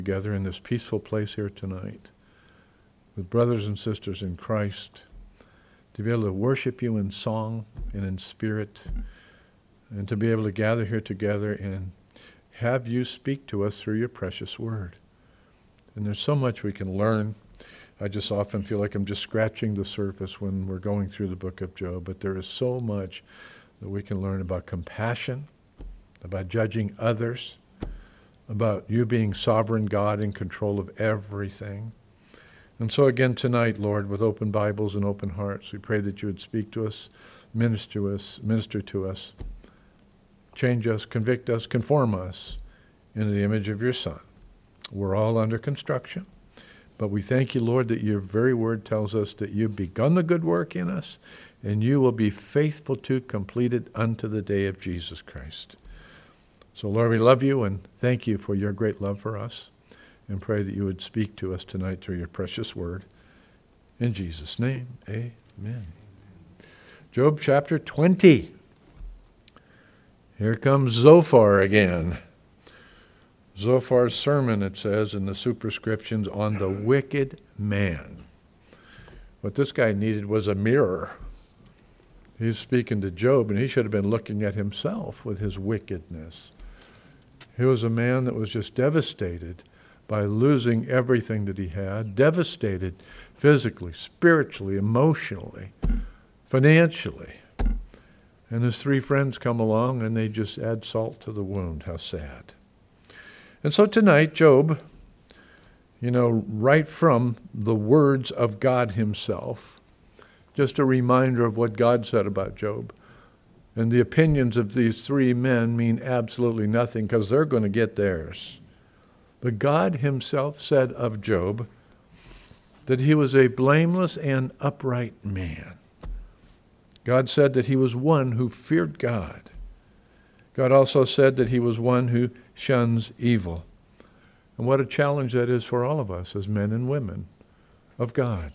together in this peaceful place here tonight with brothers and sisters in Christ, to be able to worship you in song and in spirit, and to be able to gather here together and have you speak to us through your precious word. And there's so much we can learn. I just often feel like I'm just scratching the surface when we're going through the book of Job, but there is so much that we can learn about compassion, about judging others, about you being sovereign God in control of everything. And so again tonight, Lord, with open Bibles and open hearts, we pray that you would speak to us, minister to us, change us, convict us, conform us into the image of your Son. We're all under construction, but we thank you, Lord, that your very word tells us that you've begun the good work in us, and you will be faithful to complete it unto the day of Jesus Christ. So, Lord, we love you and thank you for your great love for us, and pray that you would speak to us tonight through your precious word. In Jesus' name, amen. Job chapter 20. Here comes Zophar again. Zophar's sermon, it says in the superscriptions, on the wicked man. What this guy needed was a mirror. He's speaking to Job, and he should have been looking at himself with his wickedness. He was a man that was just devastated by losing everything that he had, devastated physically, spiritually, emotionally, financially. And his three friends come along, and they just add salt to the wound. How sad. And so tonight, Job, right from the words of God himself, just a reminder of what God said about Job. And the opinions of these three men mean absolutely nothing because they're going to get theirs. But God himself said of Job that he was a blameless and upright man. God said that he was one who feared God. God also said that he was one who shuns evil. And what a challenge that is for all of us as men and women of God.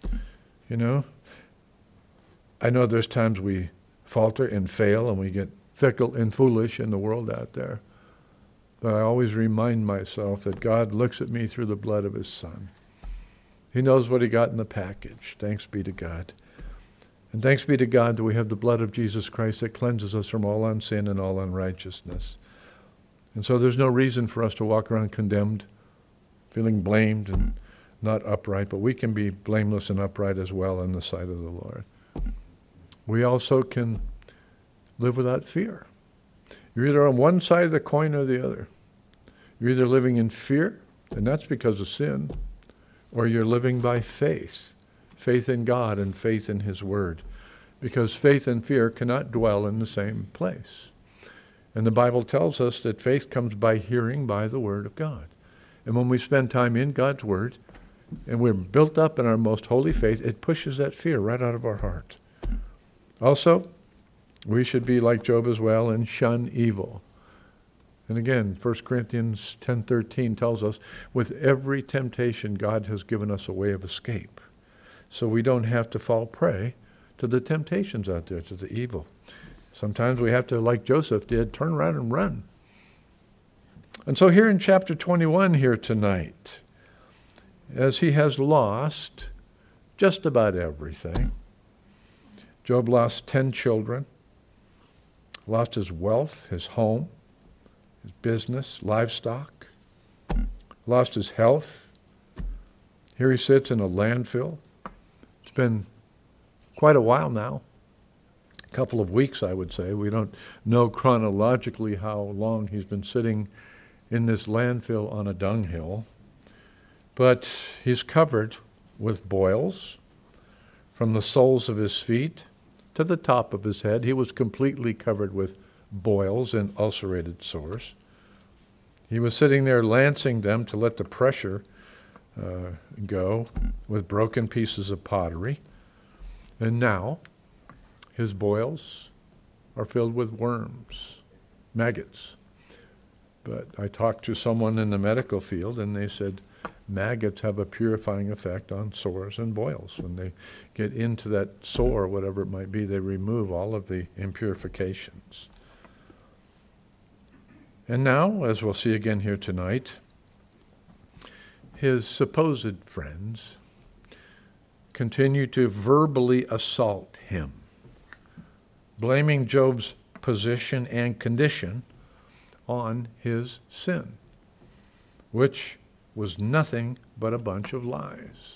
I know there's times we falter and fail and we get fickle and foolish in the world out there. But I always remind myself that God looks at me through the blood of his Son. He knows what he got in the package. Thanks be to God. And thanks be to God that we have the blood of Jesus Christ that cleanses us from all sin and all unrighteousness. And so there's no reason for us to walk around condemned, feeling blamed and not upright, but we can be blameless and upright as well in the sight of the Lord. We also can live without fear. You're either on one side of the coin or the other. You're either living in fear, and that's because of sin, or you're living by faith. Faith in God and faith in his word. Because faith and fear cannot dwell in the same place. And the Bible tells us that faith comes by hearing by the word of God. And when we spend time in God's word, and we're built up in our most holy faith, it pushes that fear right out of our heart. Also, we should be like Job as well and shun evil. And again, 1 Corinthians 10:13 tells us, with every temptation, God has given us a way of escape. So we don't have to fall prey to the temptations out there, to the evil. Sometimes we have to, like Joseph did, turn around and run. And so here in chapter 21 here tonight, as he has lost just about everything, Job lost 10 children, lost his wealth, his home, his business, livestock, lost his health. Here he sits in a landfill. It's been quite a while now, a couple of weeks, I would say. We don't know chronologically how long he's been sitting in this landfill on a dunghill, but he's covered with boils from the soles of his feet to the top of his head. He was completely covered with boils and ulcerated sores. He was sitting there lancing them to let the pressure go with broken pieces of pottery. And now his boils are filled with worms, maggots. But I talked to someone in the medical field, and they said maggots have a purifying effect on sores and boils. When they get into that sore, whatever it might be, they remove all of the impurifications. And now, as we'll see again here tonight, his supposed friends continue to verbally assault him, blaming Job's position and condition on his sin, which was nothing but a bunch of lies.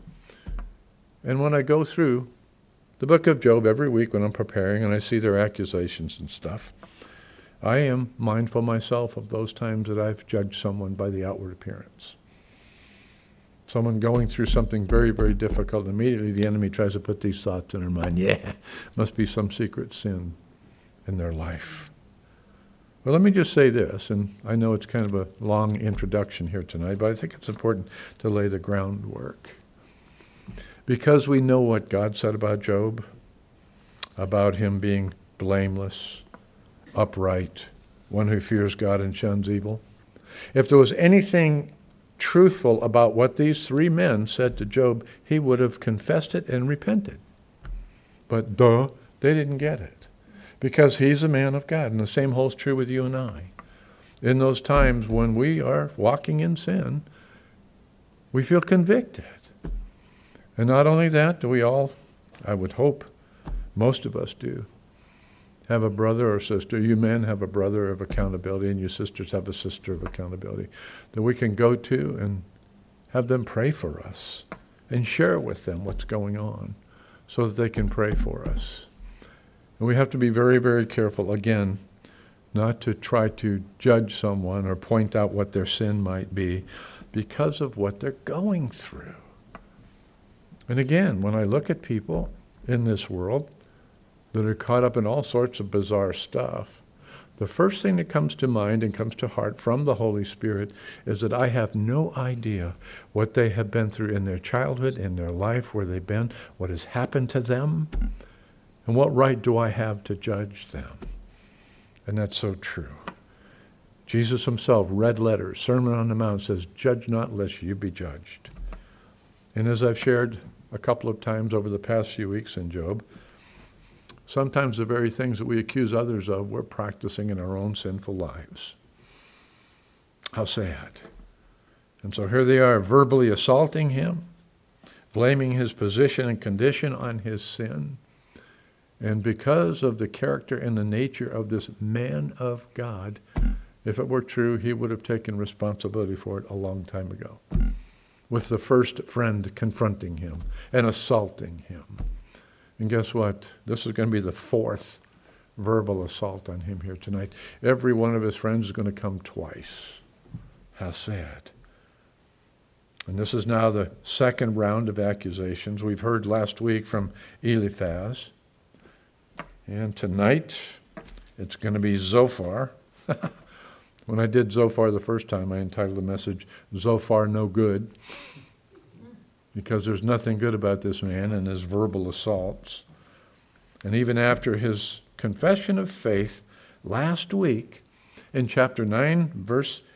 And when I go through the book of Job every week when I'm preparing and I see their accusations and stuff, I am mindful myself of those times that I've judged someone by the outward appearance. Someone going through something very, very difficult, immediately the enemy tries to put these thoughts in their mind. Yeah, must be some secret sin in their life. Well, let me just say this, and I know it's kind of a long introduction here tonight, but I think it's important to lay the groundwork. Because we know what God said about Job, about him being blameless, upright, one who fears God and shuns evil. If there was anything truthful about what these three men said to Job, he would have confessed it and repented. But they didn't get it. Because he's a man of God, and the same holds true with you and I. In those times when we are walking in sin, we feel convicted. And not only that, do we all, I would hope, most of us do, have a brother or sister. You men have a brother of accountability, and you sisters have a sister of accountability that we can go to and have them pray for us and share with them what's going on so that they can pray for us. And we have to be very, very careful, again, not to try to judge someone or point out what their sin might be because of what they're going through. And again, when I look at people in this world that are caught up in all sorts of bizarre stuff, the first thing that comes to mind and comes to heart from the Holy Spirit is that I have no idea what they have been through in their childhood, in their life, where they've been, what has happened to them. And what right do I have to judge them? And that's so true. Jesus himself, red letters, Sermon on the Mount, says, judge not lest you be judged. And as I've shared a couple of times over the past few weeks in Job, sometimes the very things that we accuse others of, we're practicing in our own sinful lives. How sad. And so here they are, verbally assaulting him, blaming his position and condition on his sin. And because of the character and the nature of this man of God, if it were true, he would have taken responsibility for it a long time ago, with the first friend confronting him and assaulting him. And guess what? This is going to be the fourth verbal assault on him here tonight. Every one of his friends is going to come twice. How sad. And this is now the second round of accusations. We've heard last week from Eliphaz. And tonight, it's going to be Zophar. When I did Zophar the first time, I entitled the message, Zophar No Good, because there's nothing good about this man and his verbal assaults. And even after his confession of faith last week, in chapter 19,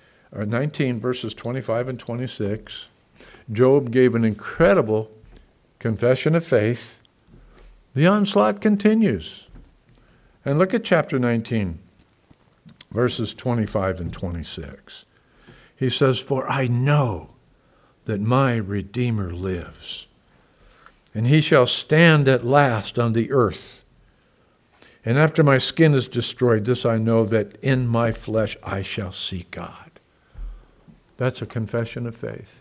verses 25 and 26, Job gave an incredible confession of faith. The onslaught continues. And look at chapter 19, verses 25 and 26. He says, for I know that my Redeemer lives, and he shall stand at last on the earth. And after my skin is destroyed, this I know, that in my flesh I shall see God. That's a confession of faith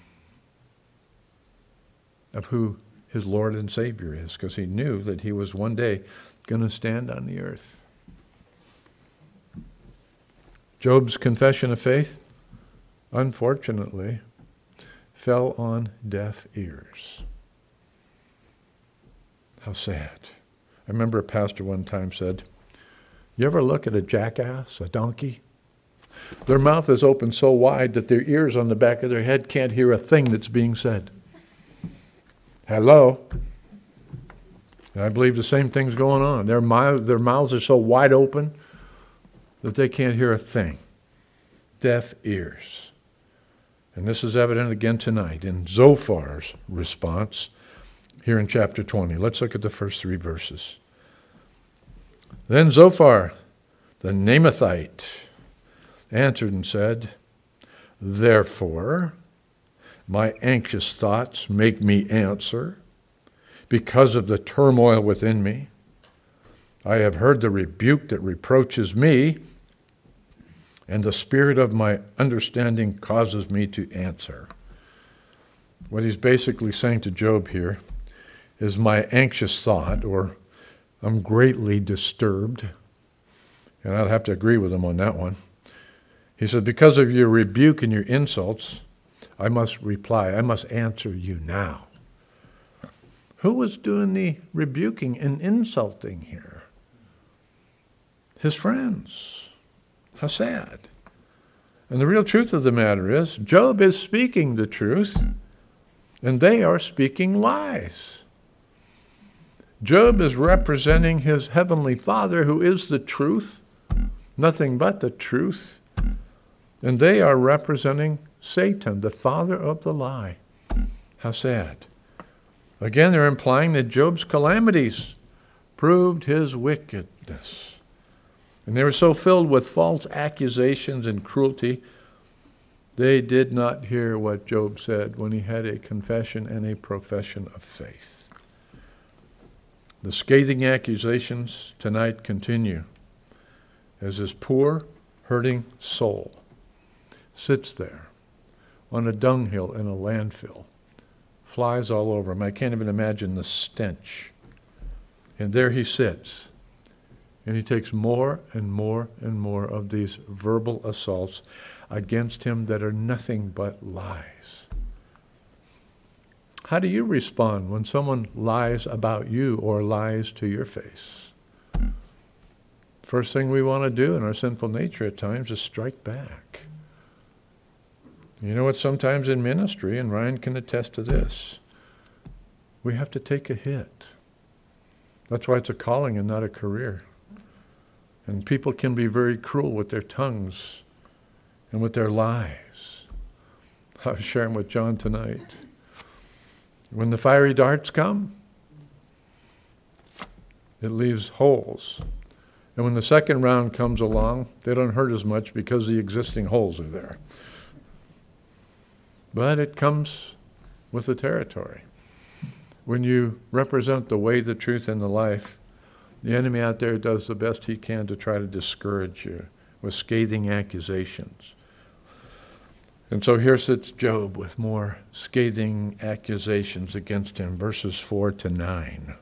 of who his Lord and Savior is, because he knew that he was one day going to stand on the earth. Job's confession of faith, unfortunately, fell on deaf ears. How sad. I remember a pastor one time said, you ever look at a jackass, a donkey? Their mouth is open so wide that their ears on the back of their head can't hear a thing that's being said. Hello? And I believe the same thing's going on. Their mouths are so wide open that they can't hear a thing. Deaf ears. And this is evident again tonight in Zophar's response here in chapter 20. Let's look at the first three verses. Then Zophar, the Naamathite, answered and said, therefore My anxious thoughts make me answer because of the turmoil within me. I have heard the rebuke that reproaches me, and the spirit of my understanding causes me to answer. What he's basically saying to Job here is my anxious thought, or I'm greatly disturbed. And I'll have to agree with him on that one. He said, because of your rebuke and your insults, I must reply. I must answer you now. Who was doing the rebuking and insulting here? His friends. How sad. And the real truth of the matter is, Job is speaking the truth, and they are speaking lies. Job is representing his heavenly Father, who is the truth, nothing but the truth. And they are representing Satan, the father of the lie. How sad. Again, they're implying that Job's calamities proved his wickedness. And they were so filled with false accusations and cruelty, they did not hear what Job said when he had a confession and a profession of faith. The scathing accusations tonight continue as his poor, hurting soul sits there on a dunghill in a landfill, flies all over him. I can't even imagine the stench. And there he sits, and he takes more and more and more of these verbal assaults against him that are nothing but lies. How do you respond when someone lies about you or lies to your face? First thing we want to do in our sinful nature at times is strike back. You know what, sometimes in ministry, and Ryan can attest to this, we have to take a hit. That's why it's a calling and not a career. And people can be very cruel with their tongues and with their lies. I was sharing with John tonight. When the fiery darts come, it leaves holes. And when the second round comes along, they don't hurt as much because the existing holes are there. But it comes with the territory. When you represent the way, the truth, and the life, the enemy out there does the best he can to try to discourage you with scathing accusations. And so here sits Job with more scathing accusations against him, verses 4-9.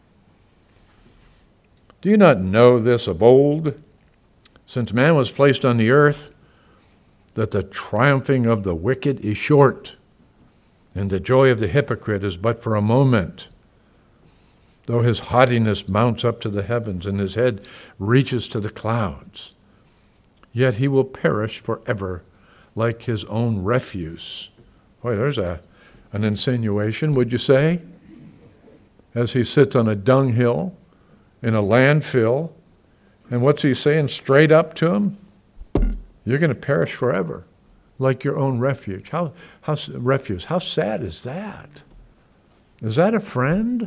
Do you not know this of old, since man was placed on the earth, that the triumphing of the wicked is short, and the joy of the hypocrite is but for a moment? Though his haughtiness mounts up to the heavens, and his head reaches to the clouds, yet he will perish forever like his own refuse. Boy, there's an insinuation, would you say? As he sits on a dunghill in a landfill, and what's he saying straight up to him? You're going to perish forever, like your own refuge. How sad is that? Is that a friend?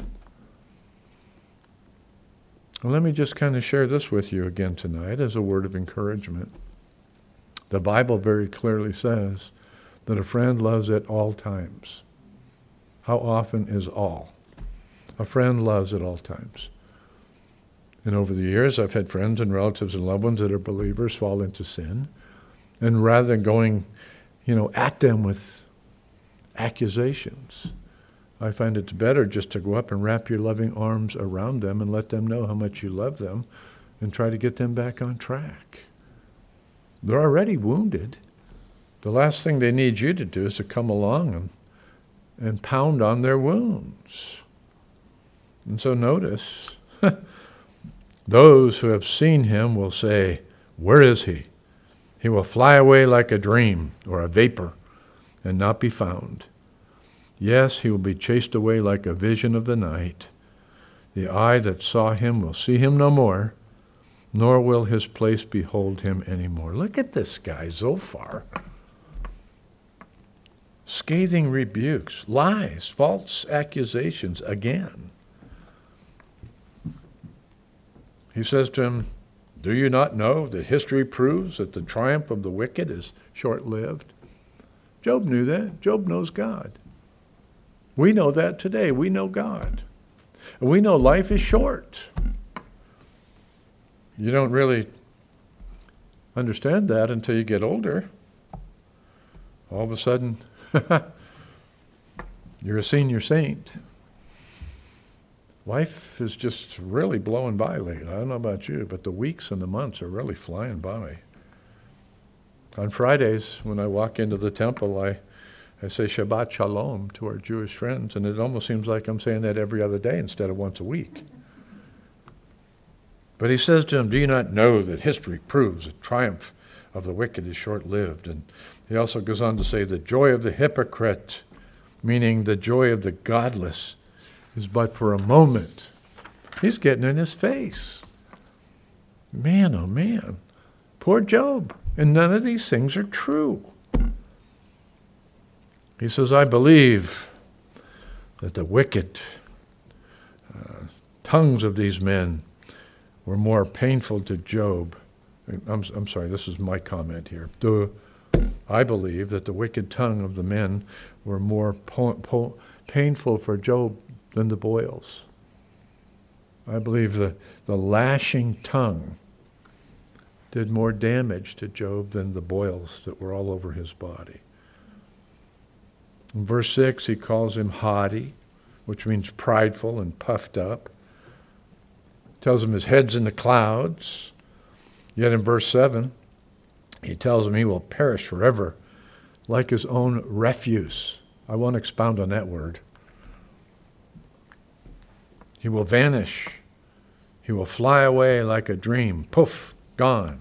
Well, let me just kind of share this with you again tonight as a word of encouragement. The Bible very clearly says that a friend loves at all times. How often is all? A friend loves at all times. And over the years, I've had friends and relatives and loved ones that are believers fall into sin. And rather than going, at them with accusations, I find it's better just to go up and wrap your loving arms around them and let them know how much you love them and try to get them back on track. They're already wounded. The last thing they need you to do is to come along and pound on their wounds. And so notice, those who have seen him will say, where is he? He will fly away like a dream or a vapor and not be found. Yes, he will be chased away like a vision of the night. The eye that saw him will see him no more, nor will his place behold him anymore. Look at this guy, Zophar. Scathing rebukes, lies, false accusations again. He says to him, do you not know that history proves that the triumph of the wicked is short-lived? Job knew that. Job knows God. We know that today. We know God. And we know life is short. You don't really understand that until you get older. All of a sudden, you're a senior saint. Life is just really blowing by lately. I don't know about you, but the weeks and the months are really flying by. On Fridays, when I walk into the temple, I say Shabbat Shalom to our Jewish friends, and it almost seems like I'm saying that every other day instead of once a week. But he says to them, do you not know that history proves the triumph of the wicked is short-lived? And he also goes on to say the joy of the hypocrite, meaning the joy of the godless, is but for a moment. He's getting in his face. Man, oh man. Poor Job. And none of these things are true. He says, I believe that the wicked tongues of these men were more painful to Job. I'm sorry, this is my comment here. I believe that the wicked tongue of the men were more painful for Job than the boils. I believe the lashing tongue did more damage to Job than the boils that were all over his body. In verse 6, he calls him haughty, which means prideful and puffed up. Tells him his head's in the clouds. Yet in verse 7, he tells him he will perish forever like his own refuse. I won't expound on that word. He will vanish. He will fly away like a dream. Poof, gone.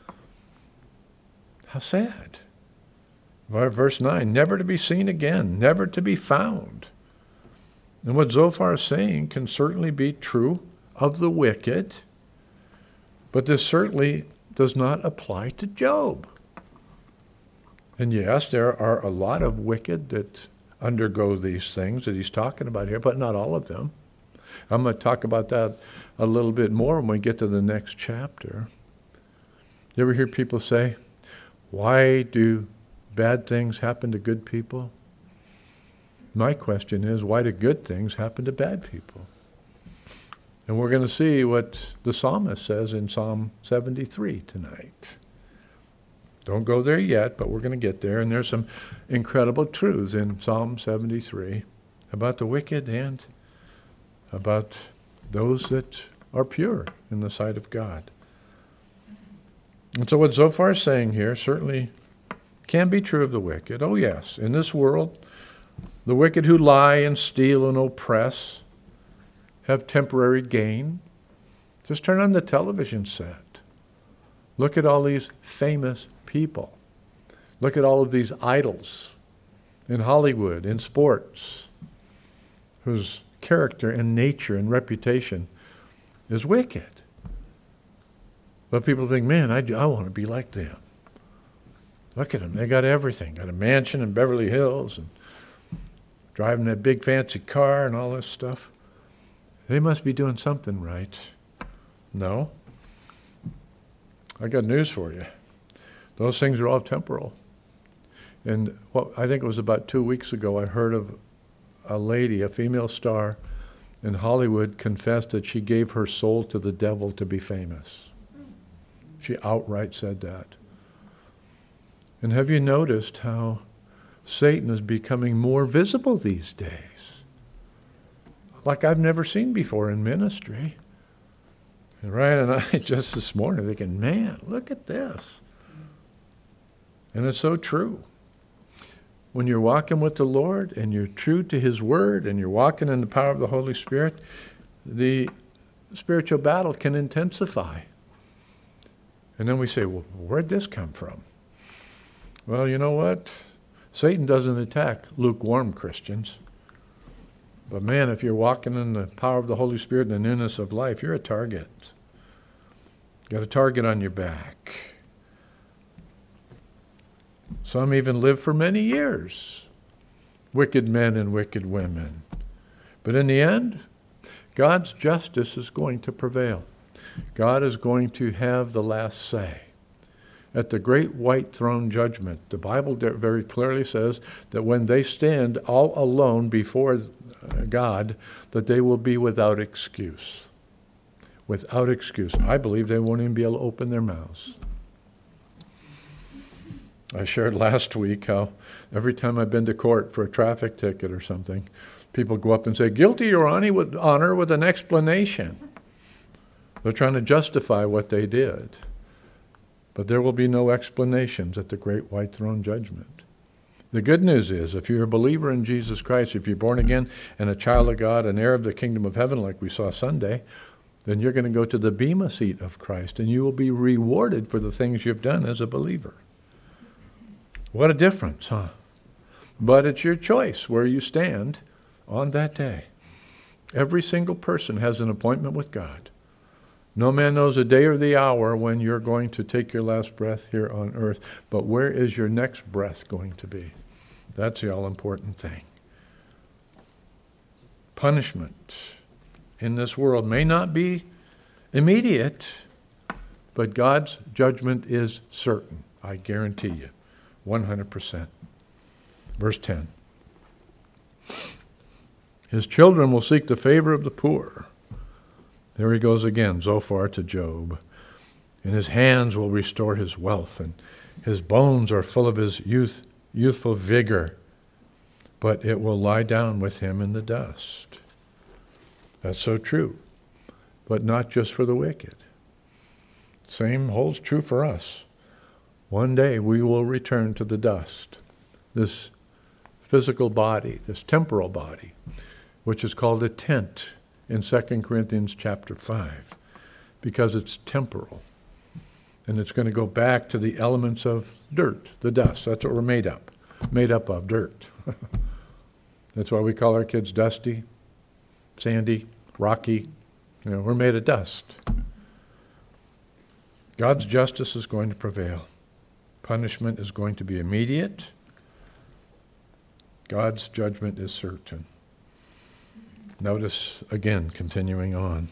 How sad. Verse 9, never to be seen again, never to be found. And what Zophar is saying can certainly be true of the wicked, but this certainly does not apply to Job. And yes, there are a lot of wicked that undergo these things that he's talking about here, but not all of them. I'm going to talk about that a little bit more when we get to the next chapter. You ever hear people say, why do bad things happen to good people? My question is, why do good things happen to bad people? And we're going to see what the psalmist says in Psalm 73 tonight. Don't go there yet, but we're going to get there. And there's some incredible truths in Psalm 73 about the wicked and about those that are pure in the sight of God. And so what Zophar is saying here certainly can be true of the wicked. Oh yes, in this world, the wicked who lie and steal and oppress have temporary gain. Just turn on the television set. Look at all these famous people. Look at all of these idols in Hollywood, in sports, whose character and nature and reputation is wicked. But people think, man, I want to be like them. Look at them. They got everything. Got a mansion in Beverly Hills and driving that big fancy car and all this stuff. They must be doing something right. No. I got news for you. Those things are all temporal. And I think it was about 2 weeks ago, I heard of a lady, a female star in Hollywood, confessed that she gave her soul to the devil to be famous. She outright said that. And have you noticed how Satan is becoming more visible these days? Like I've never seen before in ministry. And Ryan and I just this morning thinking, man, look at this. And it's so true. When you're walking with the Lord and you're true to His Word and you're walking in the power of the Holy Spirit, the spiritual battle can intensify. And then we say, well, where'd this come from? Well, you know what? Satan doesn't attack lukewarm Christians. But man, if you're walking in the power of the Holy Spirit and the newness of life, you're a target. Got a target on your back. Some even live for many years. Wicked men and wicked women. But in the end, God's justice is going to prevail. God is going to have the last say. at the great white throne judgment. The Bible very clearly says that when they stand all alone before God, that they will be without excuse. Without excuse. I believe they won't even be able to open their mouths. I shared last week how every time I've been to court for a traffic ticket or something, people go up and say, "Guilty, Your Honor," with an explanation. They're trying to justify what they did. But there will be no explanations at the great white throne judgment. The good news is, if you're a believer in Jesus Christ, if you're born again and a child of God, an heir of the kingdom of heaven like we saw Sunday, then you're going to go to the bema seat of Christ, and you will be rewarded for the things you've done as a believer. What a difference, huh? But it's your choice where you stand on that day. Every single person has an appointment with God. No man knows the day or the hour when you're going to take your last breath here on earth, but where is your next breath going to be? That's the all-important thing. Punishment in this world may not be immediate, but God's judgment is certain. I guarantee you, 100%. Verse 10. His children will seek the favor of the poor. There he goes again, Zophar to Job. And his hands will restore his wealth, and his bones are full of his youthful vigor, but it will lie down with him in the dust. That's so true, but not just for the wicked. Same holds true for us. One day we will return to the dust, this physical body, this temporal body, which is called a tent in 2 Corinthians chapter 5, because it's temporal. And it's going to go back to the elements of dirt, the dust. That's what we're made up of, dirt. That's why we call our kids dusty, sandy, rocky. We're made of dust. God's justice is going to prevail. Punishment is going to be immediate. God's judgment is certain. Notice again, continuing on.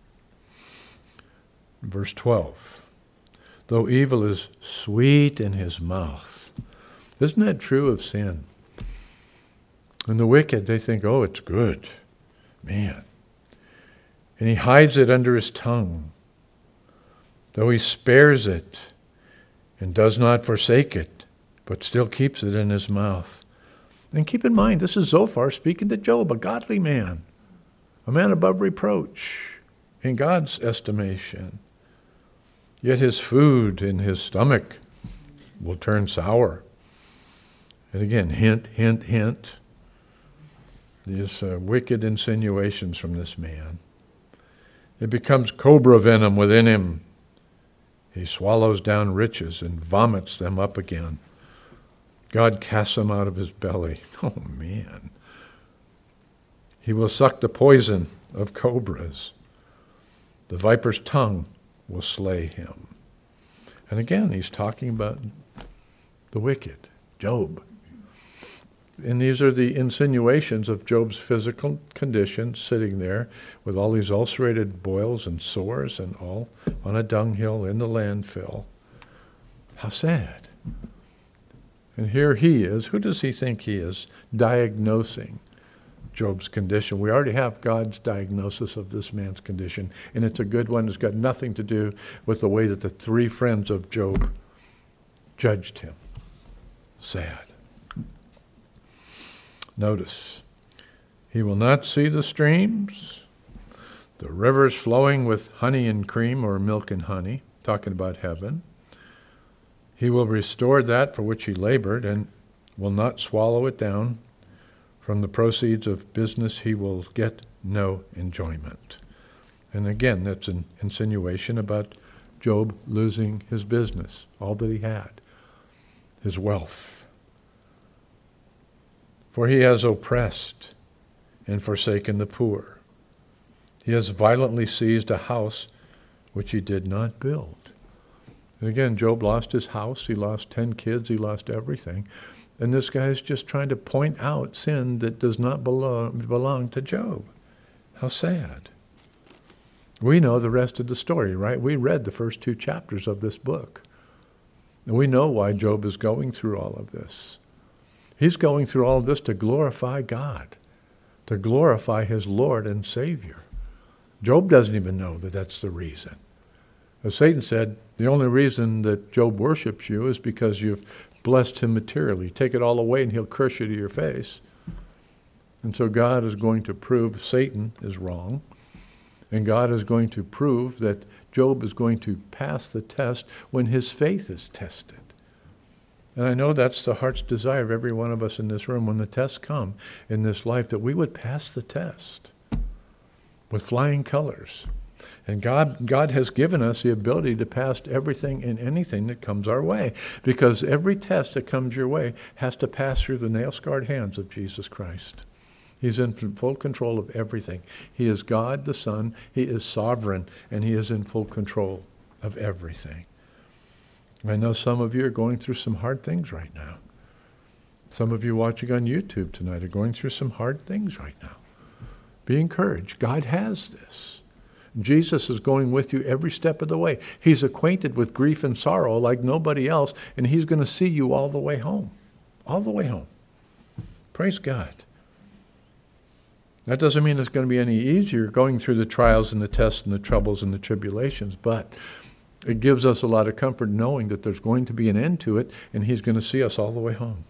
Verse 12. Though evil is sweet in his mouth. Isn't that true of sin? And the wicked, they think, oh, it's good. Man. And he hides it under his tongue. Though he spares it and does not forsake it, but still keeps it in his mouth. And keep in mind, this is Zophar speaking to Job, a godly man. A man above reproach in God's estimation. Yet his food in his stomach will turn sour. And again, hint, hint, hint. These wicked insinuations from this man. It becomes cobra venom within him. He swallows down riches and vomits them up again. God casts them out of his belly. Oh, man. He will suck the poison of cobras. The viper's tongue will slay him. And again, he's talking about the wicked, Job. And these are the insinuations of Job's physical condition, sitting there with all these ulcerated boils and sores and all on a dunghill in the landfill. How sad. And here he is. Who does he think he is? Diagnosing Job's condition. We already have God's diagnosis of this man's condition, and it's a good one. It's got nothing to do with the way that the three friends of Job judged him. Sad. Notice, he will not see the streams, the rivers flowing with honey and cream, or milk and honey, talking about heaven. He will restore that for which he labored and will not swallow it down. From the proceeds of business he will get no enjoyment. And again, that's an insinuation about Job losing his business, all that he had, his wealth. For he has oppressed and forsaken the poor. He has violently seized a house which he did not build. And again, Job lost his house, he lost 10 kids, he lost everything. And this guy is just trying to point out sin that does not belong to Job. How sad. We know the rest of the story, right? We read the first 2 chapters of this book. And we know why Job is going through all of this. He's going through all of this to glorify God, to glorify his Lord and Savior. Job doesn't even know that that's the reason. As Satan said, the only reason that Job worships you is because you've blessed him materially. Take it all away and he'll curse you to your face. And so God is going to prove Satan is wrong. And God is going to prove that Job is going to pass the test when his faith is tested. And I know that's the heart's desire of every one of us in this room, when the tests come in this life, that we would pass the test with flying colors. And God has given us the ability to pass everything and anything that comes our way, because every test that comes your way has to pass through the nail-scarred hands of Jesus Christ. He's in full control of everything. He is God the Son. He is sovereign, and he is in full control of everything. I know some of you are going through some hard things right now. Some of you watching on YouTube tonight are going through some hard things right now. Be encouraged. God has this. Jesus is going with you every step of the way. He's acquainted with grief and sorrow like nobody else, and he's going to see you all the way home. All the way home. Praise God. That doesn't mean it's going to be any easier going through the trials and the tests and the troubles and the tribulations, but it gives us a lot of comfort knowing that there's going to be an end to it, and he's going to see us all the way home.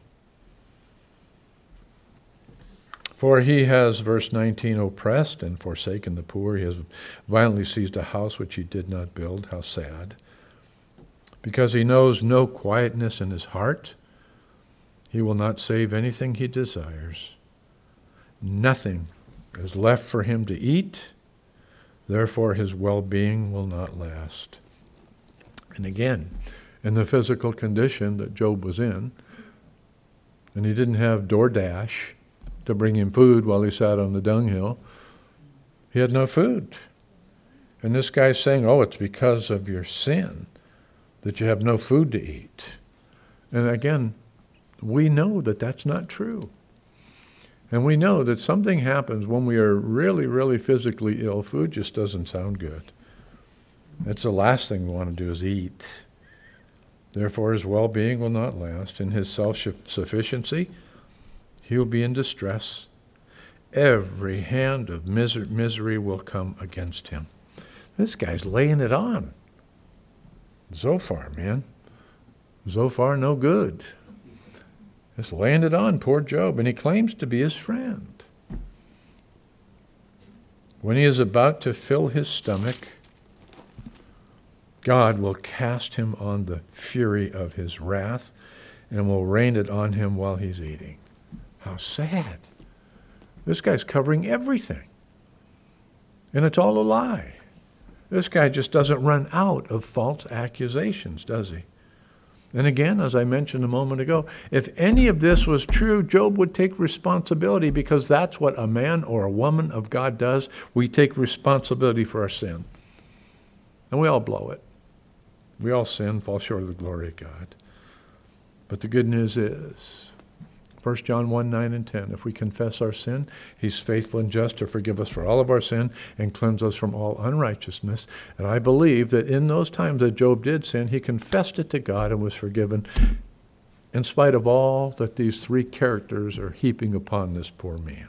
For he has, verse 19, oppressed and forsaken the poor. He has violently seized a house which he did not build. How sad. Because he knows no quietness in his heart, he will not save anything he desires. Nothing is left for him to eat. Therefore his well-being will not last. And again, in the physical condition that Job was in, and he didn't have DoorDash to bring him food while he sat on the dunghill, he had no food. And this guy's saying, oh, it's because of your sin that you have no food to eat. And again, we know that that's not true. And we know that something happens when we are really, really physically ill. Food just doesn't sound good. It's the last thing we want to do is eat. Therefore his well-being will not last. In his self-sufficiency, he will be in distress. Every hand of misery will come against him. This guy's laying it on. Zophar, man. Zophar, no good. Just laying it on, poor Job. And he claims to be his friend. When he is about to fill his stomach, God will cast him on the fury of his wrath and will rain it on him while he's eating. How sad. This guy's covering everything. And it's all a lie. This guy just doesn't run out of false accusations, does he? And again, as I mentioned a moment ago, if any of this was true, Job would take responsibility, because that's what a man or a woman of God does. We take responsibility for our sin. And we all blow it. We all sin, fall short of the glory of God. But the good news is, 1 John 1, 9 and 10, if we confess our sin, he's faithful and just to forgive us for all of our sin and cleanse us from all unrighteousness. And I believe that in those times that Job did sin, he confessed it to God and was forgiven, in spite of all that these three characters are heaping upon this poor man.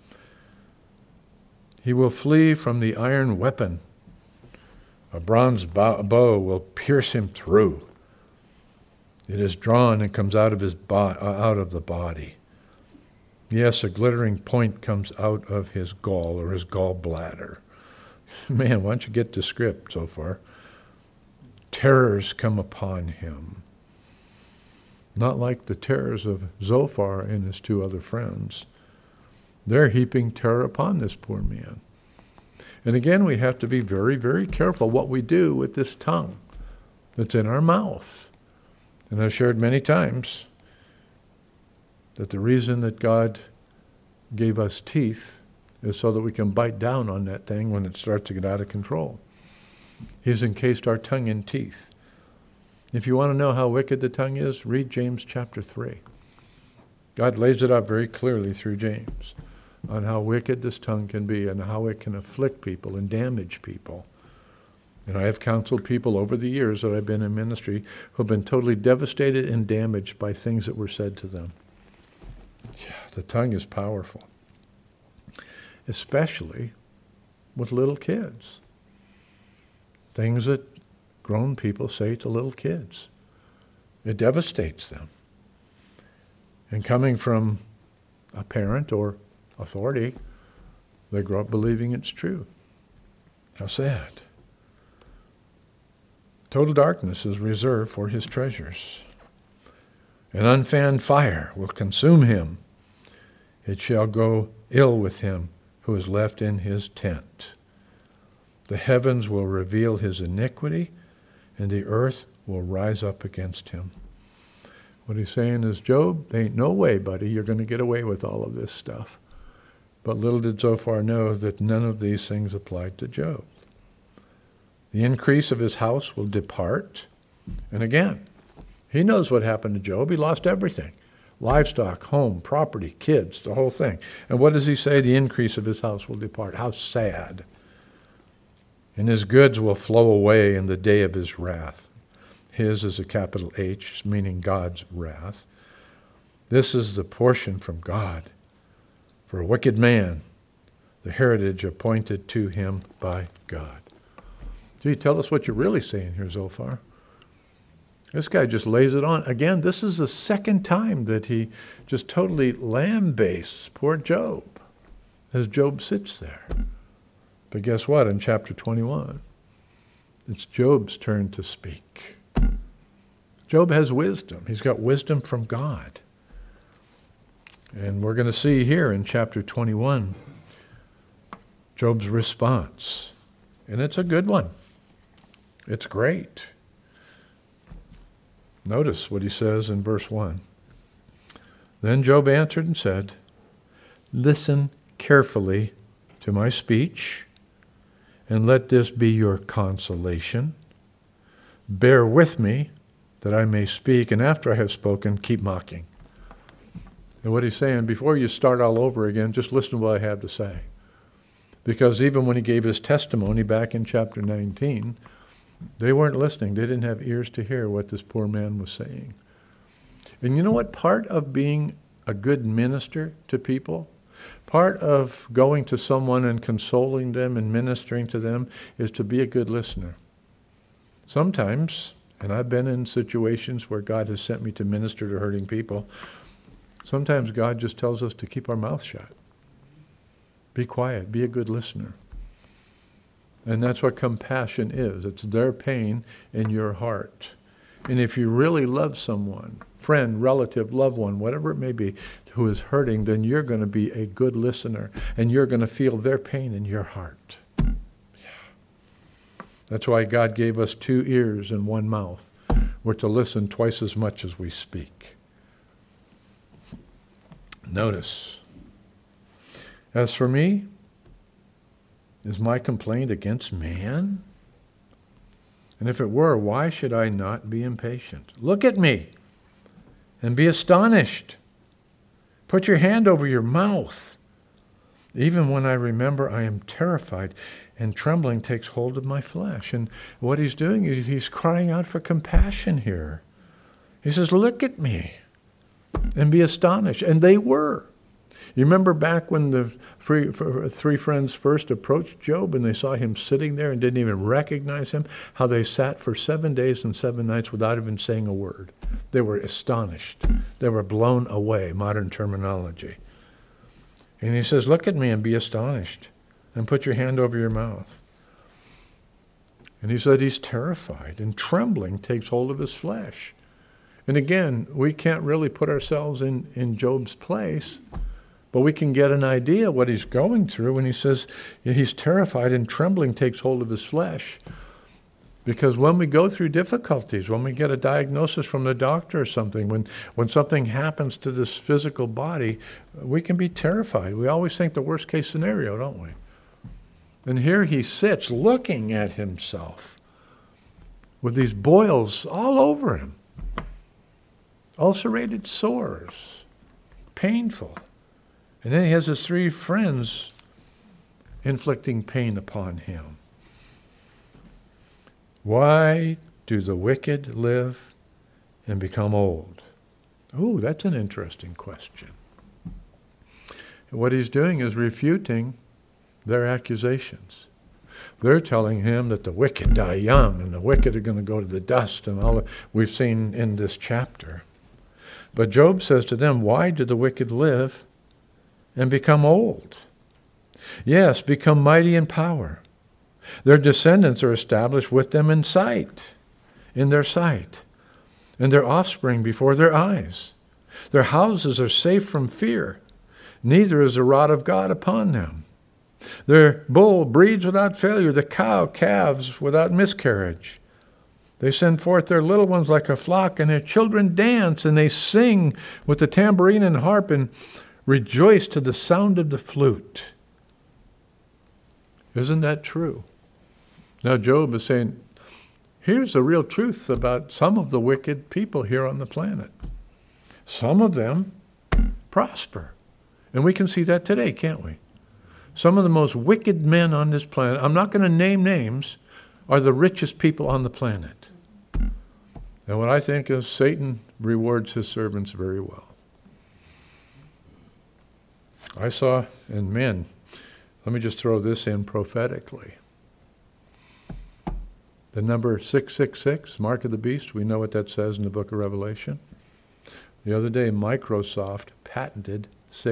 He will flee from the iron weapon. A bronze bow will pierce him through. It is drawn and comes out of out of the body. Yes, a glittering point comes out of his gall or his gallbladder. Man, why don't you get the script so far? Terrors come upon him. Not like the terrors of Zophar and his two other friends. They're heaping terror upon this poor man. And again, we have to be very, very careful what we do with this tongue that's in our mouth. And I've shared many times that the reason that God gave us teeth is so that we can bite down on that thing when it starts to get out of control. He's encased our tongue in teeth. If you want to know how wicked the tongue is, read James chapter 3. God lays it out very clearly through James on how wicked this tongue can be and how it can afflict people and damage people. And I have counseled people over the years that I've been in ministry who have been totally devastated and damaged by things that were said to them. Yeah, the tongue is powerful, especially with little kids. Things that grown people say to little kids. It devastates them. And coming from a parent or authority, they grow up believing it's true. How sad. Total darkness is reserved for his treasures. An unfanned fire will consume him. It shall go ill with him who is left in his tent. The heavens will reveal his iniquity, and the earth will rise up against him. What he's saying is, Job, there ain't no way, buddy, you're going to get away with all of this stuff. But little did Zophar know that none of these things applied to Job. The increase of his house will depart. And again, he knows what happened to Job. He lost everything. Livestock, home, property, kids, the whole thing. And what does he say? The increase of his house will depart. How sad. And his goods will flow away in the day of his wrath. His is a capital H, meaning God's wrath. This is the portion from God for a wicked man, the heritage appointed to him by God. Gee, tell us what you're really saying here, Zophar. This guy just lays it on. Again, this is the second time that he just totally lambastes poor Job as Job sits there. But guess what? In chapter 21, it's Job's turn to speak. Job has wisdom. He's got wisdom from God. And we're going to see here in chapter 21 Job's response. And it's a good one. It's great. Notice what he says in verse 1. Then Job answered and said, "Listen carefully to my speech, and let this be your consolation. Bear with me, that I may speak, and after I have spoken, keep mocking." And what he's saying, before you start all over again, just listen to what I have to say. Because even when he gave his testimony back in chapter 19, they weren't listening. They didn't have ears to hear what this poor man was saying. And you know what? Part of being a good minister to people, part of going to someone and consoling them and ministering to them, is to be a good listener. Sometimes, and I've been in situations where God has sent me to minister to hurting people, sometimes God just tells us to keep our mouth shut. Be quiet. Be a good listener. And that's what compassion is. It's their pain in your heart. And if you really love someone, friend, relative, loved one, whatever it may be, who is hurting, then you're going to be a good listener, and you're going to feel their pain in your heart. Yeah. That's why God gave us 2 ears and 1 mouth. We're to listen twice as much as we speak. Notice, as for me, is my complaint against man? And if it were, why should I not be impatient? Look at me and be astonished. Put your hand over your mouth. Even when I remember, I am terrified, and trembling takes hold of my flesh. And what he's doing is he's crying out for compassion here. He says, look at me and be astonished. And they were. You remember back when the 3 friends first approached Job and they saw him sitting there and didn't even recognize him, how they sat for 7 days and 7 nights without even saying a word. They were astonished. They were blown away, modern terminology. And he says, look at me and be astonished, and put your hand over your mouth. And he said he's terrified, and trembling takes hold of his flesh. And again, we can't really put ourselves in Job's place, but we can get an idea what he's going through when he says he's terrified and trembling takes hold of his flesh. Because when we go through difficulties, when we get a diagnosis from the doctor or something, when something happens to this physical body, we can be terrified. We always think the worst case scenario, don't we? And here he sits looking at himself with these boils all over him, ulcerated sores, painful. And then he has his 3 friends inflicting pain upon him. Why do the wicked live and become old? Ooh, that's an interesting question. What he's doing is refuting their accusations. They're telling him that the wicked die young and the wicked are going to go to the dust and all that we've seen in this chapter. But Job says to them, why do the wicked live and become old? Yes, become mighty in power. Their descendants are established with them in their sight, and their offspring before their eyes. Their houses are safe from fear, neither is the rod of God upon them. Their bull breeds without failure, the cow calves without miscarriage. They send forth their little ones like a flock, and their children dance, and they sing with the tambourine and harp, and rejoice to the sound of the flute. Isn't that true? Now Job is saying, here's the real truth about some of the wicked people here on the planet. Some of them prosper. And we can see that today, can't we? Some of the most wicked men on this planet, I'm not going to name names, are the richest people on the planet. And what I think is Satan rewards his servants very well. I saw in men, let me just throw this in prophetically. The number 666, mark of the beast, we know what that says in the book of Revelation. The other day, Microsoft patented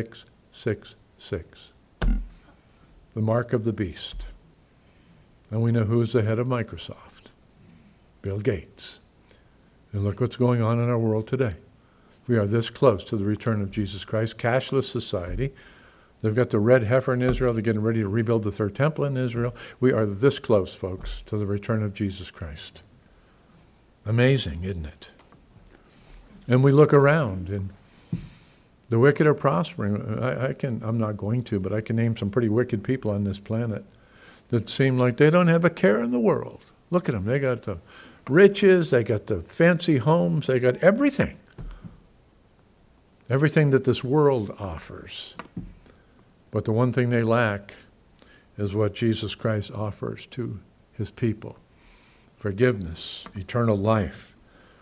666, the mark of the beast. And we know who's the head of Microsoft, Bill Gates. And look what's going on in our world today. We are this close to the return of Jesus Christ, cashless society. They've got the red heifer in Israel. They're getting ready to rebuild the third temple in Israel. We are this close, folks, to the return of Jesus Christ. Amazing, isn't it? And we look around, and the wicked are prospering. I'm not going to, but I can name some pretty wicked people on this planet that seem like they don't have a care in the world. Look at them. They got the riches. They got the fancy homes. They got everything. Everything that this world offers. But the one thing they lack is what Jesus Christ offers to his people. Forgiveness, eternal life.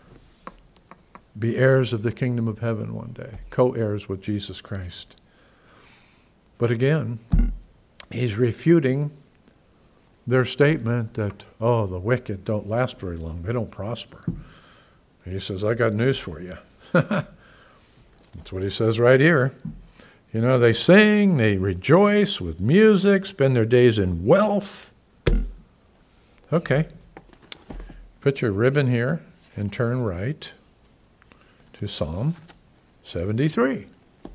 Be heirs of the kingdom of heaven one day. Co-heirs with Jesus Christ. But again, he's refuting their statement that, the wicked don't last very long. They don't prosper. He says, I got news for you. That's what he says right here. You know, they sing, they rejoice with music, spend their days in wealth. Okay. Put your ribbon here and turn right to Psalm 73.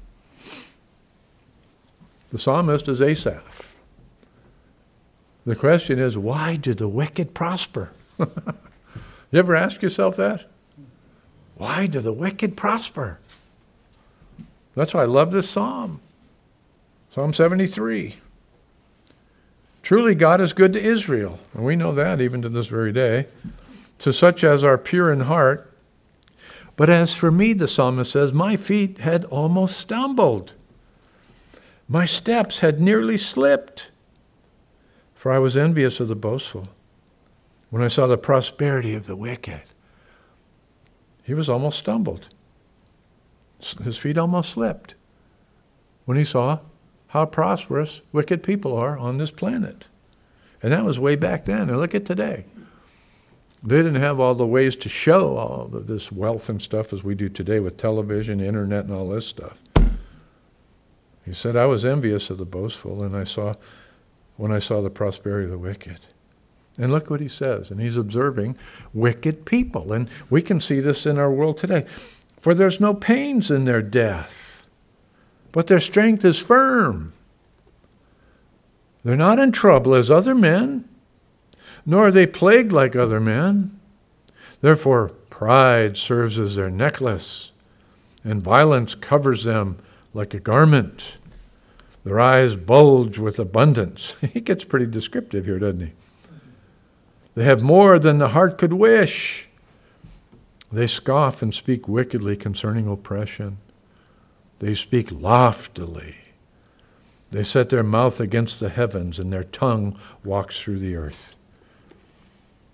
The psalmist is Asaph. The question is, why do the wicked prosper? You ever ask yourself that? Why do the wicked prosper? That's why I love this psalm. Psalm 73. Truly God is good to Israel, and we know that even to this very day, to such as are pure in heart. But as for me, the psalmist says, my feet had almost stumbled. My steps had nearly slipped. For I was envious of the boastful when I saw the prosperity of the wicked. He was almost stumbled. His feet almost slipped when he saw how prosperous wicked people are on this planet. And that was way back then. And look at today. They didn't have all the ways to show all of this wealth and stuff as we do today with television, internet, and all this stuff. He said, I was envious of the boastful, and when I saw the prosperity of the wicked. And look what he says. And he's observing wicked people. And we can see this in our world today. For there's no pains in their death, but their strength is firm. They're not in trouble as other men, nor are they plagued like other men. Therefore, pride serves as their necklace, and violence covers them like a garment. Their eyes bulge with abundance. He gets pretty descriptive here, doesn't he? They have more than the heart could wish. They scoff and speak wickedly concerning oppression. They speak loftily. They set their mouth against the heavens, and their tongue walks through the earth.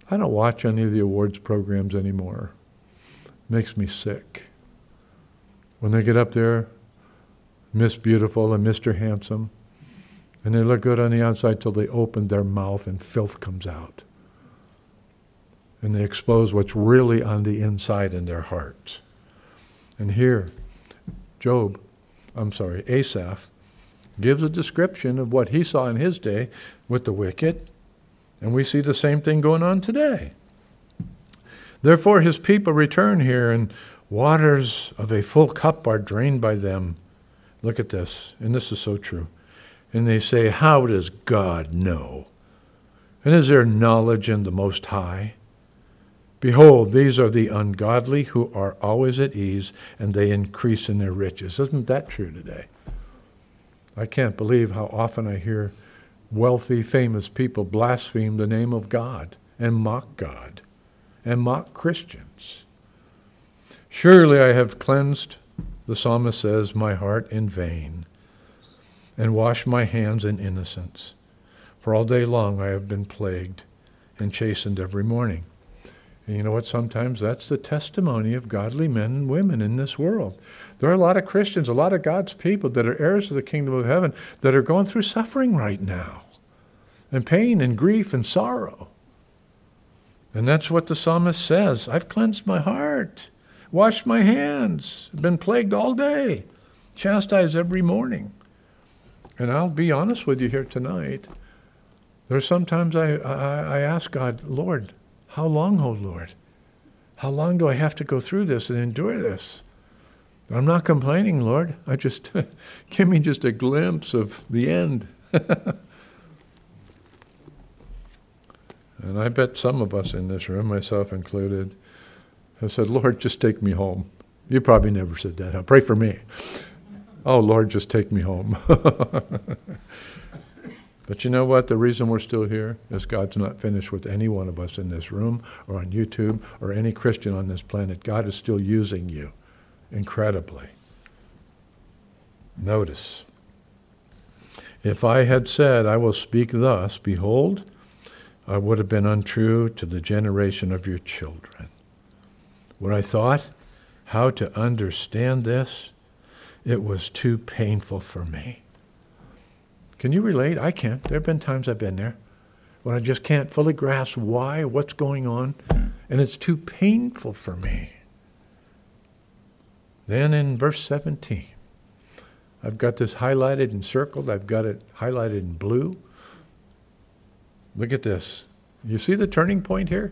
I don't watch any of the awards programs anymore. Makes me sick. When they get up there, Miss Beautiful and Mr. Handsome, and they look good on the outside till they open their mouth and filth comes out. And they expose what's really on the inside in their heart. And here, Asaph, gives a description of what he saw in his day with the wicked, and we see the same thing going on today. Therefore his people return here, and waters of a full cup are drained by them. Look at this, and this is so true. And they say, how does God know? And is there knowledge in the Most High? Behold, these are the ungodly who are always at ease, and they increase in their riches. Isn't that true today? I can't believe how often I hear wealthy, famous people blaspheme the name of God and mock Christians. Surely I have cleansed, the psalmist says, my heart in vain, and washed my hands in innocence. For all day long I have been plagued and chastened every morning. And you know what? Sometimes that's the testimony of godly men and women in this world. There are a lot of Christians, a lot of God's people that are heirs of the kingdom of heaven that are going through suffering right now, and pain and grief and sorrow. And that's what the psalmist says. I've cleansed my heart, washed my hands, been plagued all day, chastised every morning. And I'll be honest with you here tonight. There's sometimes I ask God, Lord, how long, oh Lord? How long do I have to go through this and endure this? I'm not complaining, Lord. I just, give me just a glimpse of the end. And I bet some of us in this room, myself included, have said, Lord, just take me home. You probably never said that. Huh? Pray for me. Oh, Lord, just take me home. But you know what? The reason we're still here is God's not finished with any one of us in this room or on YouTube or any Christian on this planet. God is still using you incredibly. Notice, if I had said, I will speak thus, behold, I would have been untrue to the generation of your children. When I thought how to understand this, it was too painful for me. Can you relate? I can't. There have been times I've been there when I just can't fully grasp why, what's going on, and it's too painful for me. Then in verse 17, I've got this highlighted and circled. I've got it highlighted in blue. Look at this. You see the turning point here?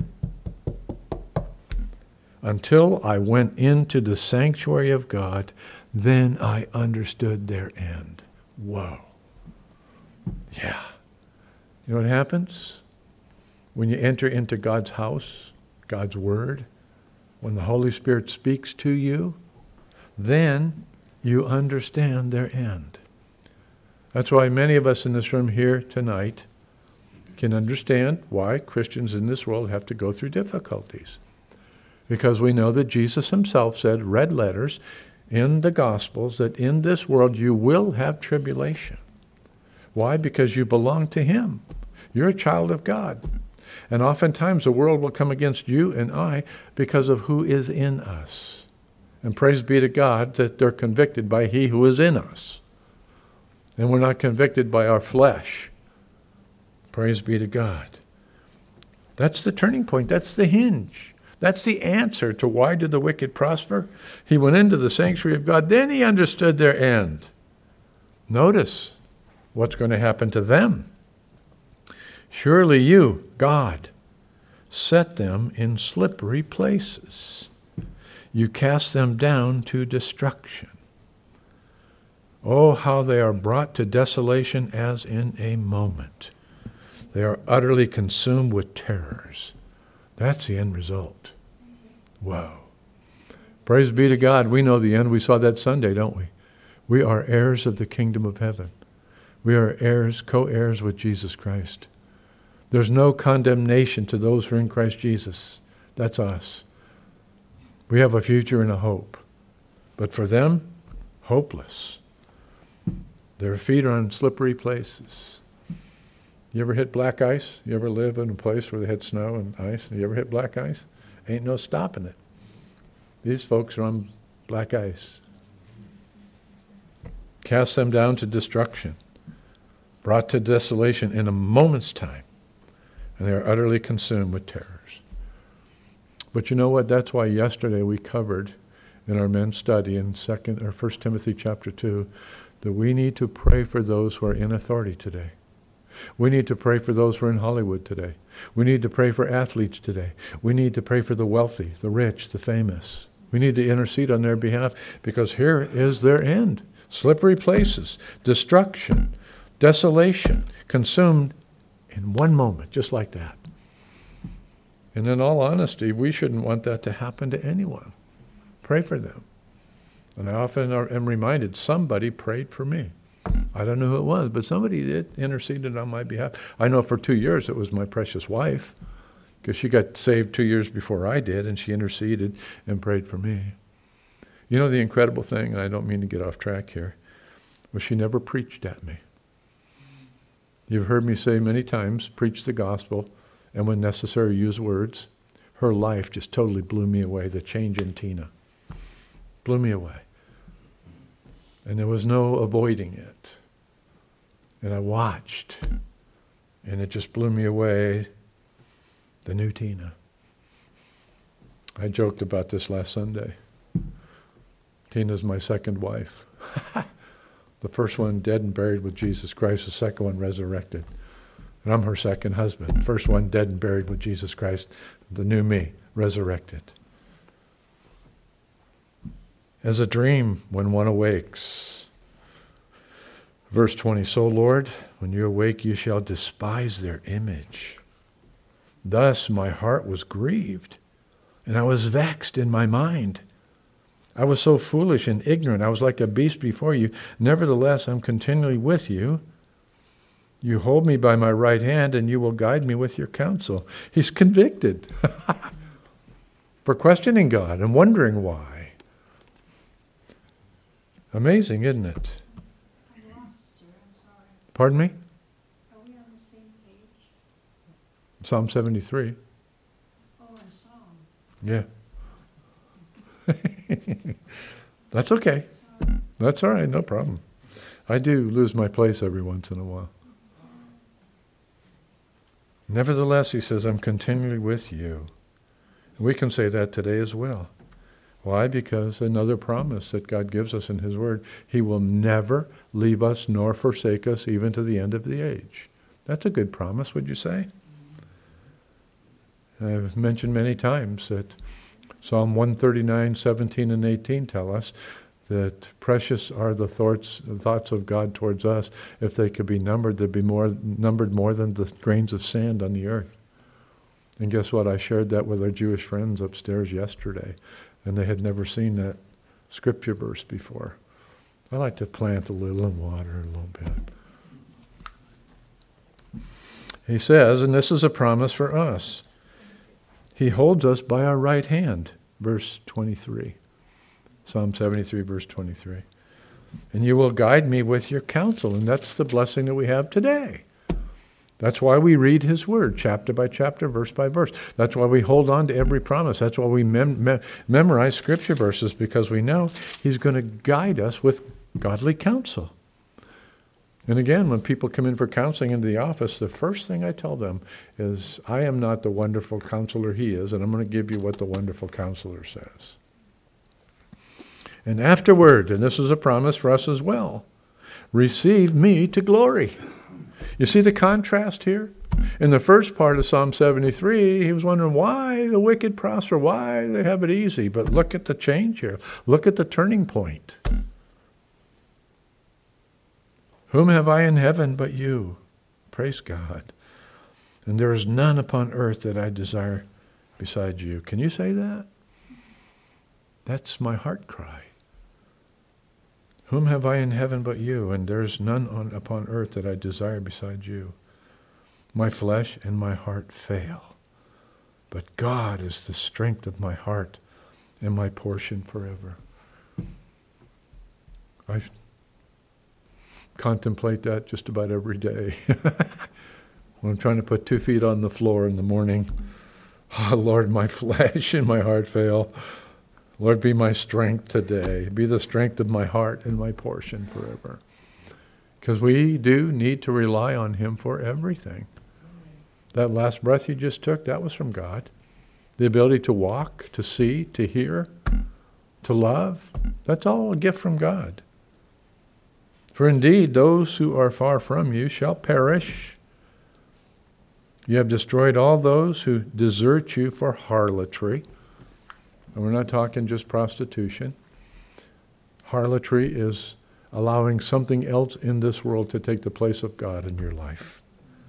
Until I went into the sanctuary of God, then I understood their end. Whoa. Yeah. You know what happens? When you enter into God's house, God's word, when the Holy Spirit speaks to you, then you understand their end. That's why many of us in this room here tonight can understand why Christians in this world have to go through difficulties. Because we know that Jesus himself said, red letters in the Gospels, that in this world you will have tribulation. Why? Because you belong to him. You're a child of God. And oftentimes the world will come against you and I because of who is in us. And praise be to God that they're convicted by he who is in us. And we're not convicted by our flesh. Praise be to God. That's the turning point. That's the hinge. That's the answer to why did the wicked prosper? He went into the sanctuary of God. Then he understood their end. Notice what's going to happen to them. Surely you, God, set them in slippery places. You cast them down to destruction. Oh, how they are brought to desolation as in a moment. They are utterly consumed with terrors. That's the end result. Wow. Praise be to God. We know the end. We saw that Sunday, don't we? We are heirs of the kingdom of heaven. We are heirs, co-heirs with Jesus Christ. There's no condemnation to those who are in Christ Jesus. That's us. We have a future and a hope. But for them, hopeless. Their feet are on slippery places. You ever hit black ice? You ever live in a place where they had snow and ice? You ever hit black ice? Ain't no stopping it. These folks are on black ice. Cast them down to destruction, brought to desolation in a moment's time, and they are utterly consumed with terrors. But you know what? That's why yesterday we covered in our men's study in 1 Timothy chapter 2 that we need to pray for those who are in authority today. We need to pray for those who are in Hollywood today. We need to pray for athletes today. We need to pray for the wealthy, the rich, the famous. We need to intercede on their behalf because here is their end. Slippery places, destruction, desolation, consumed in one moment, just like that. And in all honesty, we shouldn't want that to happen to anyone. Pray for them. And I often am reminded, somebody prayed for me. I don't know who it was, but somebody did, interceded on my behalf. I know for 2 years it was my precious wife, because she got saved 2 years before I did, and she interceded and prayed for me. You know the incredible thing, and I don't mean to get off track here, was she never preached at me. You've heard me say many times, preach the gospel, and when necessary, use words. Her life just totally blew me away, the change in Tina. Blew me away. And there was no avoiding it. And I watched, and it just blew me away, the new Tina. I joked about this last Sunday. Tina's my second wife. The first one dead and buried with Jesus Christ, the second one resurrected. And I'm her second husband. First one dead and buried with Jesus Christ, the new me, resurrected. As a dream when one awakes. Verse 20, so Lord, when you awake, you shall despise their image. Thus my heart was grieved, and I was vexed in my mind. I was so foolish and ignorant. I was like a beast before you. Nevertheless, I'm continually with you. You hold me by my right hand, and you will guide me with your counsel. He's convicted for questioning God and wondering why. Amazing, isn't it? I lost, sir. I'm sorry. Pardon me? Are we on the same page? Psalm 73. Oh, in Psalm. Yeah. That's okay. That's all right, no problem. I do lose my place every once in a while. Nevertheless, he says, I'm continually with you. And we can say that today as well. Why? Because another promise that God gives us in his word, he will never leave us nor forsake us even to the end of the age. That's a good promise, would you say? I've mentioned many times that Psalm 139, 17 and 18 tell us that precious are the thoughts of God towards us. If they could be numbered, they'd be numbered more than the grains of sand on the earth. And guess what? I shared that with our Jewish friends upstairs yesterday, and they had never seen that scripture verse before. I like to plant a little and water a little bit. He says, and this is a promise for us, he holds us by our right hand, verse 23. Psalm 73, verse 23. And you will guide me with your counsel. And that's the blessing that we have today. That's why we read his word, chapter by chapter, verse by verse. That's why we hold on to every promise. That's why we memorize scripture verses, because we know he's going to guide us with godly counsel. And again, when people come in for counseling into the office, the first thing I tell them is, I am not the wonderful counselor he is, and I'm going to give you what the wonderful counselor says. And afterward, and this is a promise for us as well, receive me to glory. You see the contrast here? In the first part of Psalm 73, he was wondering why the wicked prosper, why they have it easy. But look at the change here. Look at the turning point. Whom have I in heaven but you? Praise God. And there is none upon earth that I desire beside you. Can you say that? That's my heart cry. Whom have I in heaven but you? And there is none upon earth that I desire beside you. My flesh and my heart fail, but God is the strength of my heart and my portion forever. I contemplate that just about every day. when I'm trying to put 2 feet on the floor in the morning. Oh, Lord, my flesh and my heart fail. Lord, be my strength today. Be the strength of my heart and my portion forever. Because we do need to rely on him for everything. That last breath you just took, that was from God. The ability to walk, to see, to hear, to love, that's all a gift from God. For indeed, those who are far from you shall perish. You have destroyed all those who desert you for harlotry. And we're not talking just prostitution. Harlotry is allowing something else in this world to take the place of God in your life.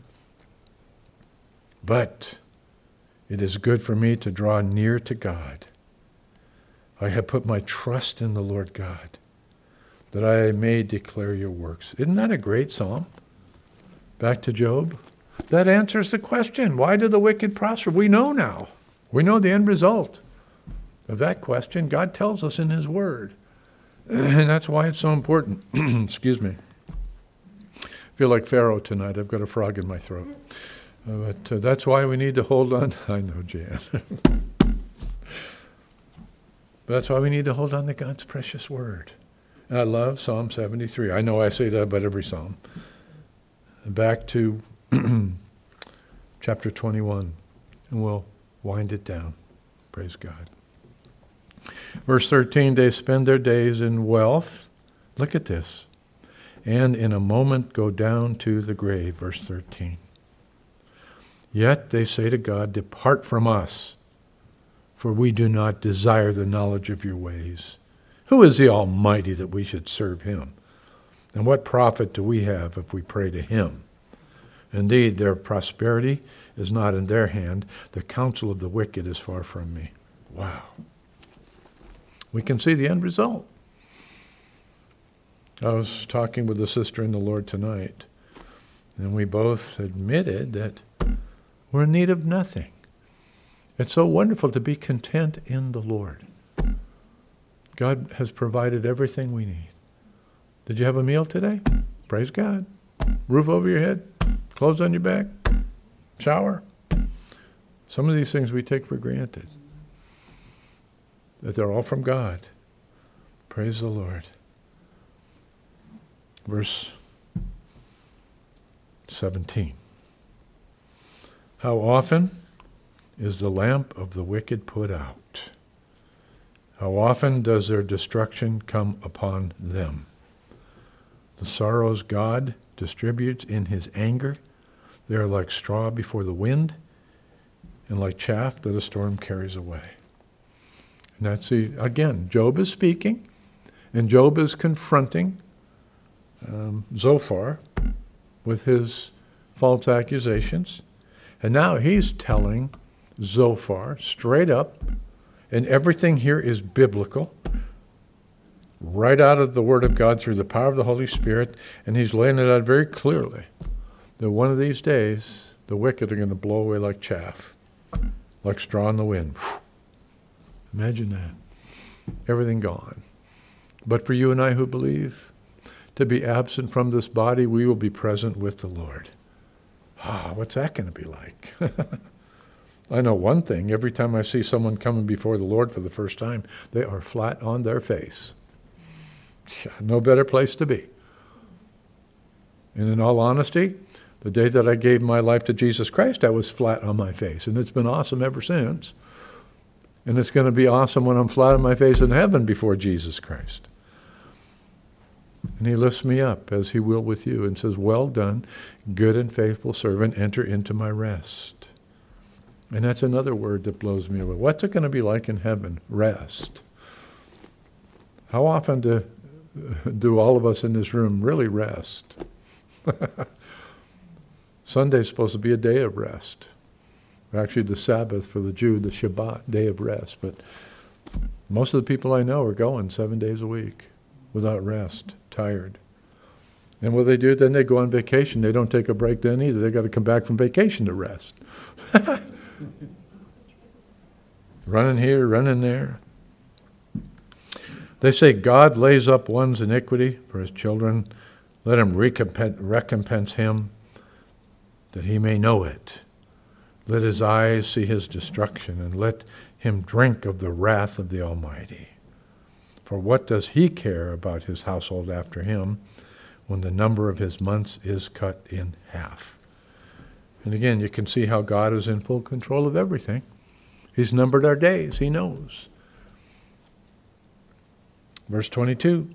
But it is good for me to draw near to God. I have put my trust in the Lord God, that I may declare your works. Isn't that a great psalm? Back to Job. That answers the question, why do the wicked prosper? We know now. We know the end result of that question. God tells us in his word. And that's why it's so important. Excuse me. I feel like Pharaoh tonight. I've got a frog in my throat. But that's why we need to hold on. I know, Jan. That's why we need to hold on to God's precious word. And I love Psalm 73. I know I say that about every psalm. Back to chapter 21, and we'll wind it down. Praise God. Verse 13, they spend their days in wealth. Look at this. And in a moment go down to the grave. Verse 13. Yet they say to God, depart from us, for we do not desire the knowledge of your ways. Who is the Almighty that we should serve him? And what profit do we have if we pray to him? Indeed, their prosperity is not in their hand. The counsel of the wicked is far from me. Wow. We can see the end result. I was talking with a sister in the Lord tonight, and we both admitted that we're in need of nothing. It's so wonderful to be content in the Lord. God has provided everything we need. Did you have a meal today? Praise God. Roof over your head, clothes on your back, shower. Some of these things we take for granted. That they're all from God. Praise the Lord. Verse 17. How often is the lamp of the wicked put out? How often does their destruction come upon them? The sorrows God distributes in his anger, they are like straw before the wind, and like chaff that a storm carries away. And that's again, Job is speaking, and Job is confronting Zophar with his false accusations. And now he's telling Zophar straight up, and everything here is biblical, right out of the Word of God through the power of the Holy Spirit, and he's laying it out very clearly that one of these days the wicked are going to blow away like chaff, like straw in the wind. Imagine that. Everything gone. But for you and I who believe, to be absent from this body, we will be present with the Lord. What's that going to be like? I know one thing. Every time I see someone coming before the Lord for the first time, they are flat on their face. No better place to be. And in all honesty, the day that I gave my life to Jesus Christ, I was flat on my face. And it's been awesome ever since. And it's going to be awesome when I'm flat on my face in heaven before Jesus Christ. And he lifts me up, as he will with you, and says, well done, good and faithful servant, enter into my rest. And that's another word that blows me away. What's it going to be like in heaven? Rest. How often do all of us in this room really rest? Sunday's supposed to be a day of rest. Actually, the Sabbath for the Jew, the Shabbat, day of rest. But most of the people I know are going 7 days a week without rest, tired. And what they do, then they go on vacation. They don't take a break then either. They got to come back from vacation to rest. Running here, running there. They say God lays up one's iniquity for his children. Let him recompense him. that he may know it. Let his eyes see his destruction, and let him drink of the wrath of the Almighty. For what does he care about his household after him, when the number of his months is cut in half? And again, you can see how God is in full control of everything. He's numbered our days. He knows. Verse 22.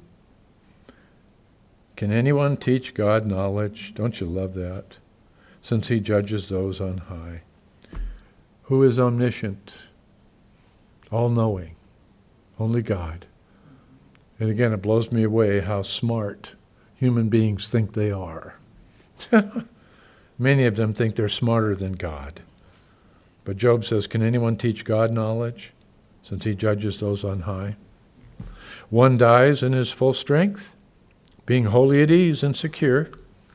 Can anyone teach God knowledge? Don't you love that? Since he judges those on high. Who is omniscient? All-knowing. Only God. And again, it blows me away how smart human beings think they are. Many of them think they're smarter than God. But Job says, can anyone teach God knowledge, since he judges those on high? One dies in his full strength, being wholly at ease and secure.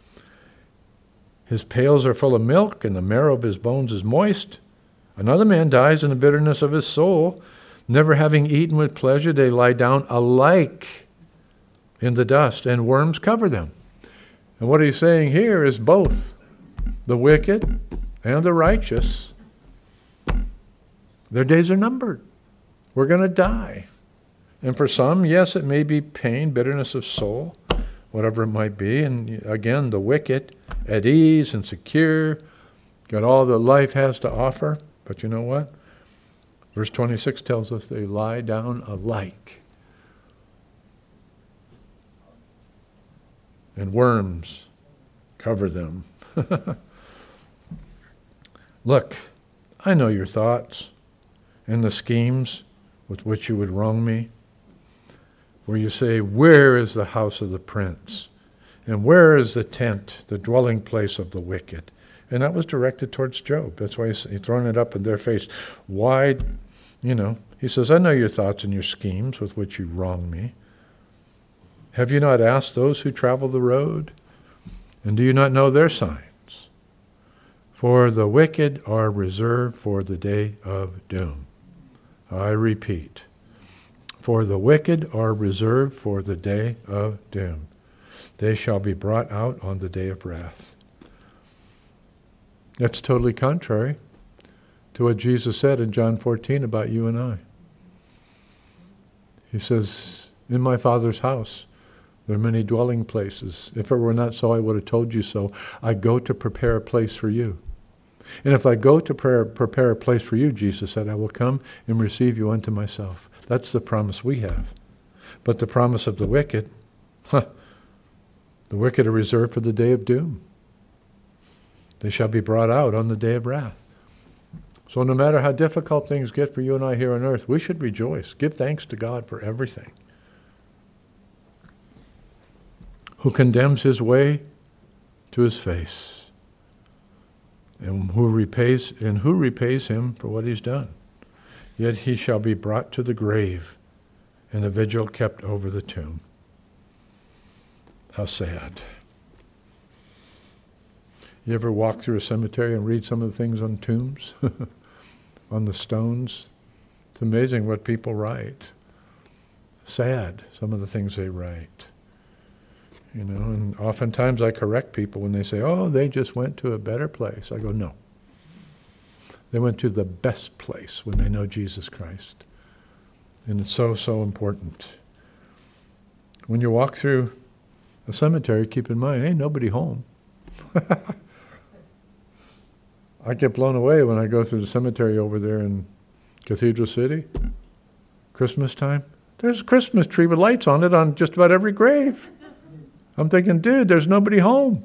His pails are full of milk, and the marrow of his bones is moist. Another man dies in the bitterness of his soul. Never having eaten with pleasure, they lie down alike in the dust, and worms cover them. And what he's saying here is both the wicked and the righteous, their days are numbered. We're going to die. And for some, yes, it may be pain, bitterness of soul, whatever it might be. And again, the wicked, at ease and secure, got all that life has to offer. But you know what? Verse 26 tells us they lie down alike. And worms cover them. Look, I know your thoughts and the schemes with which you would wrong me. Where you say, where is the house of the prince? And where is the tent, the dwelling place of the wicked? And that was directed towards Job. That's why he's throwing it up in their face. Why, he says, I know your thoughts and your schemes with which you wrong me. Have you not asked those who travel the road? And do you not know their signs? For the wicked are reserved for the day of doom. I repeat, for the wicked are reserved for the day of doom. They shall be brought out on the day of wrath. That's totally contrary to what Jesus said in John 14 about you and I. He says, in my Father's house, there are many dwelling places. If it were not so, I would have told you so. I go to prepare a place for you. And if I go to prepare a place for you, Jesus said, I will come and receive you unto myself. That's the promise we have. But the promise of the wicked, the wicked are reserved for the day of doom. They shall be brought out on the day of wrath. So no matter how difficult things get for you and I here on earth, we should rejoice. Give thanks to God for everything. Who condemns his way to his face, and who repays him for what he's done. Yet he shall be brought to the grave, and a vigil kept over the tomb. How sad. You ever walk through a cemetery and read some of the things on tombs, on the stones? It's amazing what people write. Sad, some of the things they write. And oftentimes I correct people when they say, oh, they just went to a better place. I go, no. They went to the best place when they know Jesus Christ. And it's so, so important. When you walk through a cemetery, keep in mind, ain't nobody home. I get blown away when I go through the cemetery over there in Cathedral City, Christmas time. There's a Christmas tree with lights on it on just about every grave. I'm thinking, dude, there's nobody home.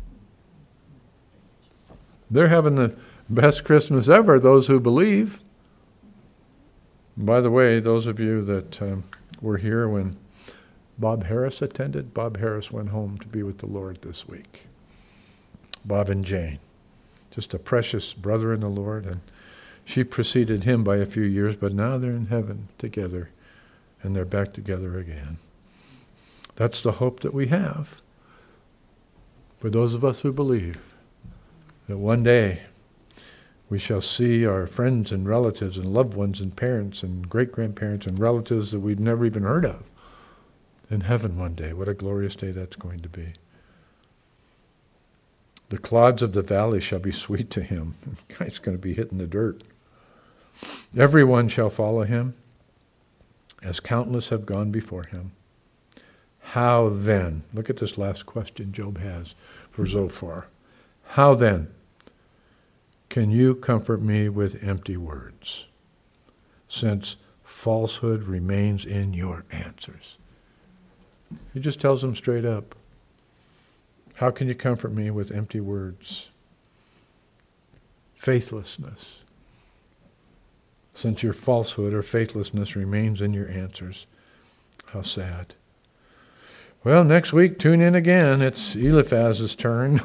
They're having the best Christmas ever, those who believe. And by the way, those of you that were here when Bob Harris attended, Bob Harris went home to be with the Lord this week. Bob and Jane, just a precious brother in the Lord, and she preceded him by a few years, but now they're in heaven together, and they're back together again. That's the hope that we have for those of us who believe that one day we shall see our friends and relatives and loved ones and parents and great-grandparents and relatives that we've never even heard of in heaven one day. What a glorious day that's going to be. The clods of the valley shall be sweet to him. Guy's going to be hitting the dirt. Everyone shall follow him, as countless have gone before him. How then, look at this last question Job has for Zophar. How then can you comfort me with empty words, since falsehood remains in your answers? He just tells them straight up. How can you comfort me with empty words? Faithlessness. Since your falsehood or faithlessness remains in your answers. How sad. Well, next week, tune in again. It's Eliphaz's turn.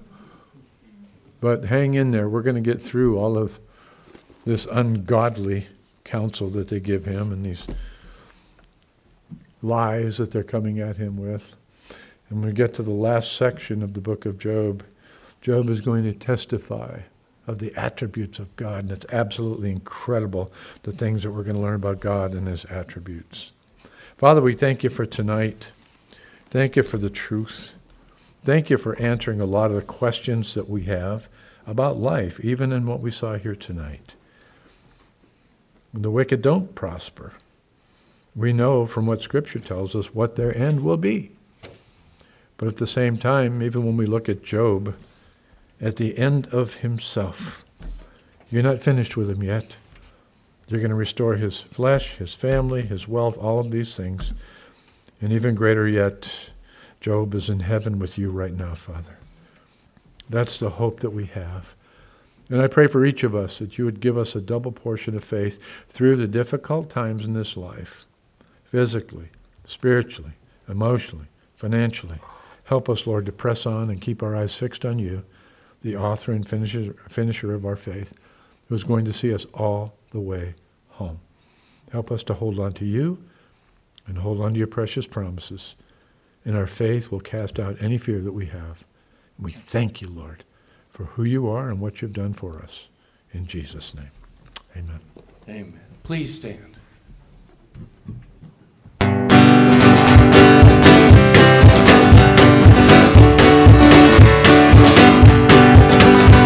But hang in there. We're going to get through all of this ungodly counsel that they give him and these lies that they're coming at him with. And when we get to the last section of the book of Job, Job is going to testify of the attributes of God. And it's absolutely incredible, the things that we're going to learn about God and his attributes. Father, we thank you for tonight. Thank you for the truth. Thank you for answering a lot of the questions that we have about life, even in what we saw here tonight. The wicked don't prosper. We know from what Scripture tells us what their end will be. But at the same time, even when we look at Job, at the end of himself, you're not finished with him yet. You're going to restore his flesh, his family, his wealth, all of these things. And even greater yet, Job is in heaven with you right now, Father. That's the hope that we have. And I pray for each of us that you would give us a double portion of faith through the difficult times in this life, physically, spiritually, emotionally, financially. Help us, Lord, to press on and keep our eyes fixed on you, the author and finisher of our faith, who is going to see us all the way home. Help us to hold on to you and hold on to your precious promises. And our faith will cast out any fear that we have. And we thank you, Lord, for who you are and what you've done for us. In Jesus' name, amen. Amen. Please stand.